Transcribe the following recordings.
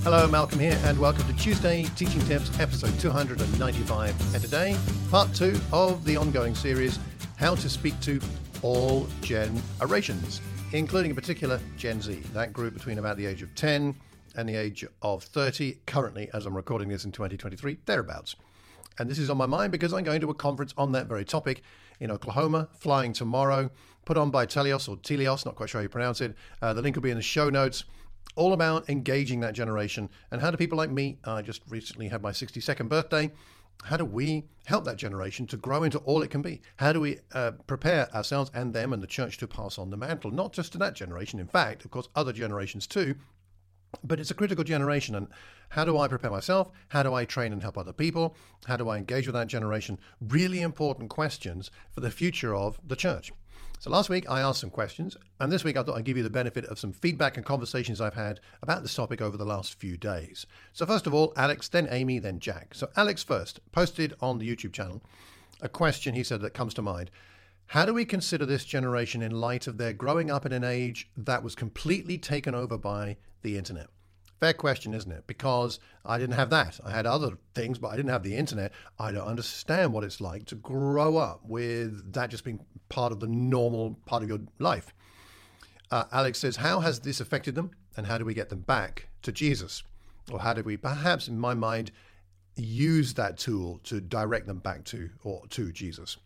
Hello, Malcolm here, and welcome to Tuesday Teaching Tips, episode 295. And today, part 2 of the ongoing series, How to Speak to All Generations, including in particular Gen Z, that group between about the age of 10 and the age of 30, currently, as I'm recording this in 2023, thereabouts. And this is on my mind because I'm going to a conference on that very topic in Oklahoma, flying tomorrow, put on by Telios or Telios, not quite sure how you pronounce it. The link will be in the show notes. All about engaging that generation, and how do people like me, I just recently had my 62nd birthday, how do we help that generation to grow into all it can be? How do we prepare ourselves and them and the church to pass on the mantle, not just to that generation, in fact, of course, other generations too, but it's a critical generation. And how do I prepare myself? How do I train and help other people? How do I engage with that generation? Really important questions for the future of the church. So last week I asked some questions, and this week I thought I'd give you the benefit of some feedback and conversations I've had about this topic over the last few days. So first of all, Alex, then Amy, then Jack. So Alex first posted on the YouTube channel a question, he said, that comes to mind. How do we consider this generation in light of their growing up in an age that was completely taken over by the internet? Fair question, isn't it? Because I didn't have that. I had other things, but I didn't have the internet. I don't understand what it's like to grow up with that just being part of the normal part of your life. Alex says, how has this affected them? And how do we get them back to Jesus? Or how do we, perhaps in my mind, use that tool to direct them back to Jesus?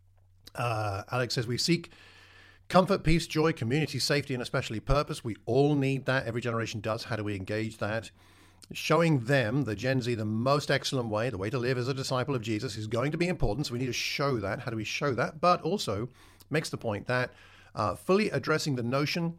Alex says, we seek comfort, peace, joy, community, safety, and especially purpose. We all need that. Every generation does. How do we engage that? Showing them, the Gen Z, the most excellent way, the way to live as a disciple of Jesus is going to be important. So we need to show that. How do we show that? But also makes the point that fully addressing the notions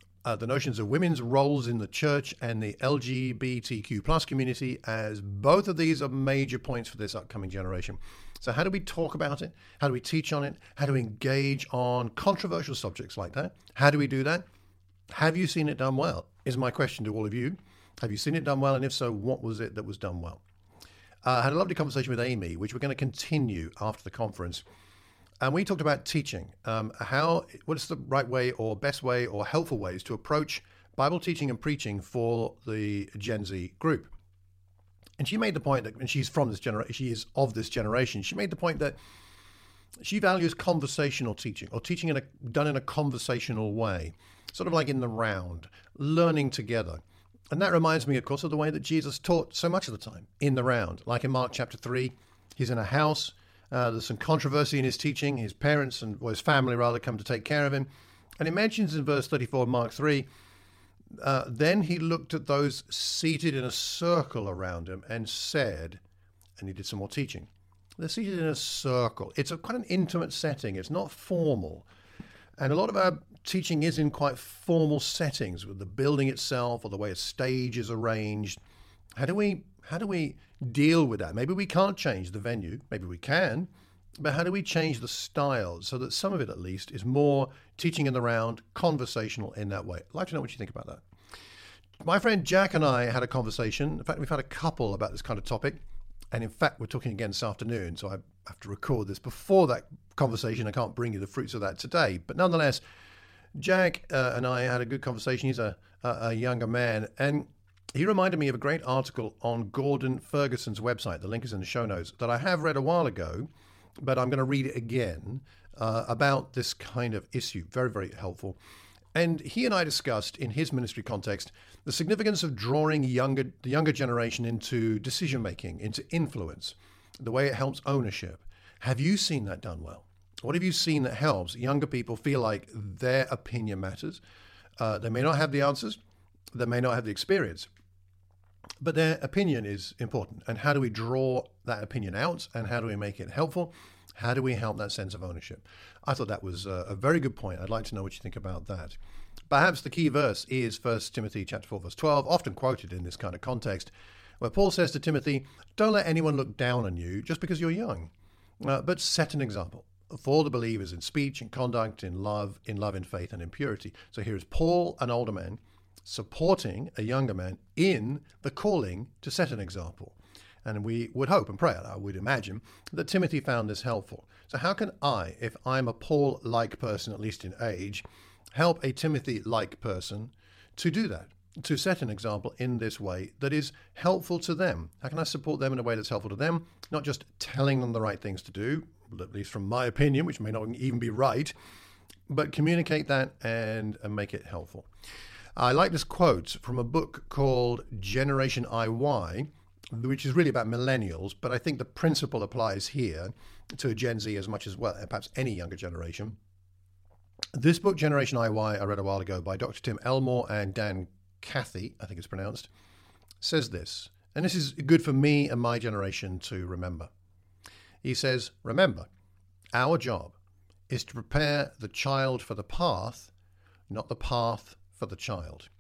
of women's roles in the church and the LGBTQ plus community, as both of these are major points for this upcoming generation. So how do we talk about it? How do we teach on it? How do we engage on controversial subjects like that? How do we do that? Have you seen it done well? Is my question to all of you. Have you seen it done well? And if so, what was it that was done well? I had a lovely conversation with Amy, which we're going to continue after the conference. And we talked about teaching, what is the right way or best way or helpful ways to approach Bible teaching and preaching for the Gen Z group. And she made the point that, and she's from this generation, she is of this generation, she made the point that she values conversational teaching, or teaching done in a conversational way, sort of like in the round, learning together. And that reminds me, of course, of the way that Jesus taught so much of the time, in the round. Like in Mark chapter 3, he's in a house, there's some controversy in his teaching, his parents, or his family rather, come to take care of him. And it mentions in verse 34 of Mark 3, then he looked at those seated in a circle around him and said, and he did some more teaching. They're seated in a circle. It's quite an intimate setting. It's not formal. And a lot of our teaching is in quite formal settings, with the building itself or the way a stage is arranged. How do we deal with that? Maybe we can't change the venue. Maybe we can. But how do we change the style so that some of it, at least, is more teaching in the round, conversational in that way? I'd like to know what you think about that. My friend Jack and I had a conversation. In fact, we've had a couple about this kind of topic. And in fact, we're talking again this afternoon. So I have to record this before that conversation. I can't bring you the fruits of that today. But nonetheless, Jack and I had a good conversation. He's a younger man. And he reminded me of a great article on Gordon Ferguson's website. The link is in the show notes, that I have read a while ago, but I'm going to read it again, about this kind of issue. Very, very helpful. And he and I discussed, in his ministry context, the significance of drawing the younger generation into decision-making, into influence, the way it helps ownership. Have you seen that done well? What have you seen that helps younger people feel like their opinion matters? They may not have the answers. They may not have the experience. But their opinion is important. And how do we draw that opinion out? And how do we make it helpful? How do we help that sense of ownership? I thought that was a very good point. I'd like to know what you think about that. Perhaps the key verse is 1 Timothy chapter 4, verse 12, often quoted in this kind of context, where Paul says to Timothy, don't let anyone look down on you just because you're young, but set an example for the believers in speech, in conduct, in love, in faith, and in purity. So here is Paul, an older man, supporting a younger man in the calling to set an example. And we would hope and pray, I would imagine, that Timothy found this helpful. So how can I, if I'm a Paul-like person, at least in age, help a Timothy-like person to do that? to set an example in this way that is helpful to them? How can I support them in a way that's helpful to them? Not just telling them the right things to do, at least from my opinion, which may not even be right, but communicate that and make it helpful. I like this quote from a book called Generation IY, which is really about millennials, but I think the principle applies here to Gen Z as much as well, perhaps any younger generation. This book, Generation IY, I read a while ago by Dr. Tim Elmore and Dan Cathy, I think it's pronounced, says this, and this is good for me and my generation to remember. He says, remember, our job is to prepare the child for the path, not the path for the child.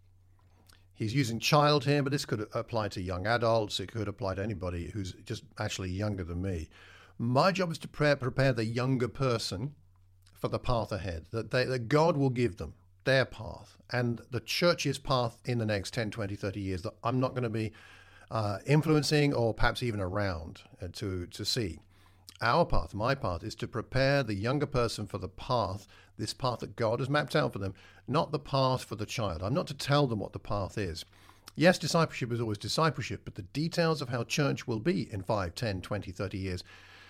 He's using child here, but this could apply to young adults. It could apply to anybody who's just actually younger than me. My job is to prepare the younger person for the path ahead, that God will give them their path and the church's path in the next 10, 20, 30 years that I'm not going to be influencing or perhaps even around to see. Our path, my path, is to prepare the younger person for the path, this path that God has mapped out for them, not the path for the child. I'm not to tell them what the path is. Yes, discipleship is always discipleship, but the details of how church will be in 5, 10, 20, 30 years,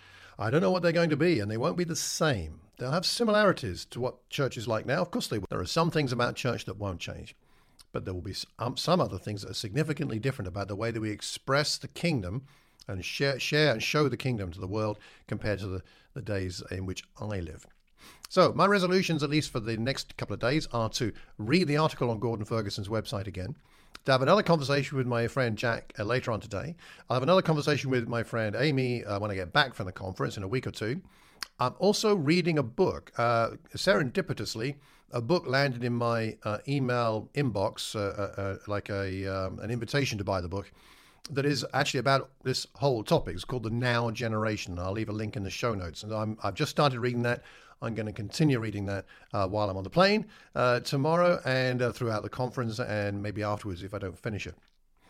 I don't know what they're going to be, and they won't be the same. They'll have similarities to what church is like now. Of course they will. There are some things about church that won't change, but there will be some other things that are significantly different about the way that we express the kingdom and share and show the kingdom to the world compared to the days in which I live. So my resolutions, at least for the next couple of days, are to read the article on Gordon Ferguson's website again, to have another conversation with my friend Jack later on today. I'll have another conversation with my friend Amy when I get back from the conference in a week or two. I'm also reading a book. Serendipitously, a book landed in my email inbox, like an invitation to buy the book, that is actually about this whole topic. It's called The Now Generation. I'll leave a link in the show notes. And I've just started reading that. I'm going to continue reading that while I'm on the plane tomorrow and throughout the conference and maybe afterwards if I don't finish it.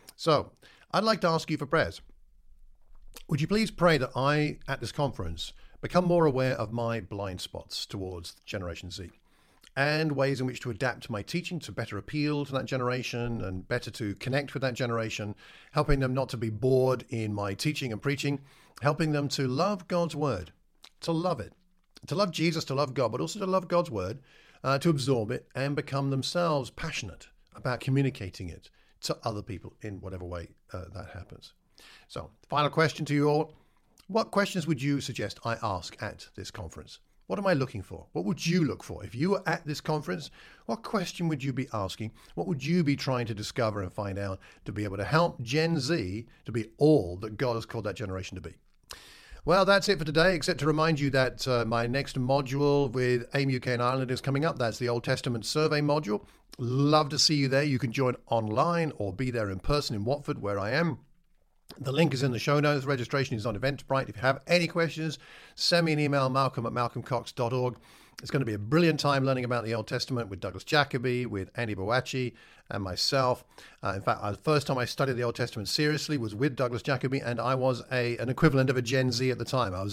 So I'd like to ask you for prayers. Would you please pray that I, at this conference, become more aware of my blind spots towards Generation Z and ways in which to adapt my teaching to better appeal to that generation and better to connect with that generation, helping them not to be bored in my teaching and preaching, helping them to love God's word, to love it, to love Jesus, to love God, but also to love God's word, to absorb it and become themselves passionate about communicating it to other people in whatever way that happens. So, final question to you all. What questions would you suggest I ask at this conference? What am I looking for? What would you look for? If you were at this conference, what question would you be asking? What would you be trying to discover and find out to be able to help Gen Z to be all that God has called that generation to be? Well, that's it for today, except to remind you that my next module with AIM UK and Ireland is coming up. That's the Old Testament survey module. Love to see you there. You can join online or be there in person in Watford, where I am. The link is in the show notes. Registration is on Eventbrite. If you have any questions, send me an email, malcolm@malcolmcox.org. It's going to be a brilliant time learning about the Old Testament with Douglas Jacoby, with Andy Boachi, and myself. In fact, the first time I studied the Old Testament seriously was with Douglas Jacoby, and I was an equivalent of a Gen Z at the time. I was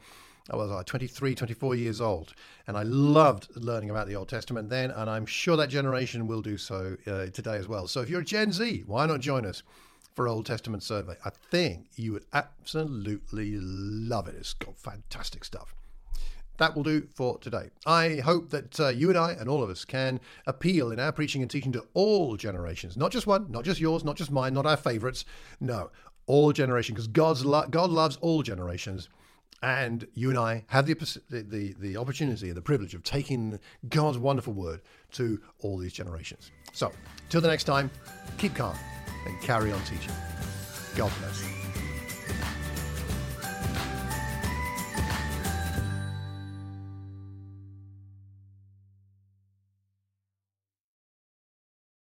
23, 24 years old, and I loved learning about the Old Testament then, and I'm sure that generation will do so today as well. So if you're a Gen Z, why not join us for Old Testament survey? I think you would absolutely love it. It's got fantastic stuff. That will do for today. I hope that you and I and all of us can appeal in our preaching and teaching to all generations, not just one, not just yours, not just mine, not our favorites. No, all generations, because God loves all generations. And you and I have the opportunity and the privilege of taking God's wonderful word to all these generations. So, till the next time, keep calm and carry on teaching. God bless.